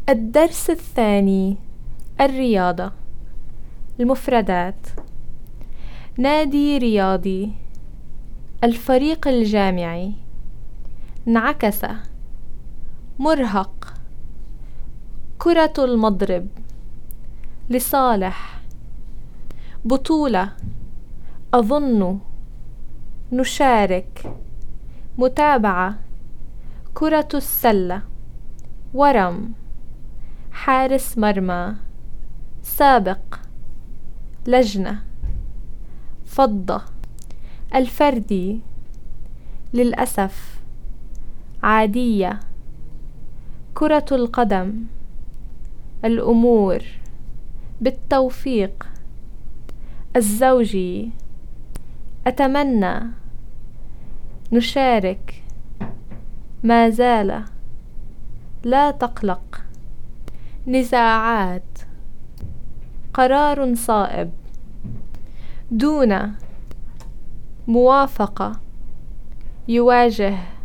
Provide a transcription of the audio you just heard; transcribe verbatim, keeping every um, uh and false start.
الدرس الثاني: الرياضة. المفردات: نادي رياضي، الفريق الجامعي، انعكس، مرهق، كرة المضرب، لصالح، بطولة، أظن، نشارك، متابعة، كرة السلة، ورم، حارس مرمى، سابق، لجنة، فضة، الفردي، للأسف، عادية، كرة القدم، الأمور، بالتوفيق، الزوجي، أتمنى، نشارك، ما زال، لا تقلق، نزاعات، قرار صائب، دون، موافقة، يواجه.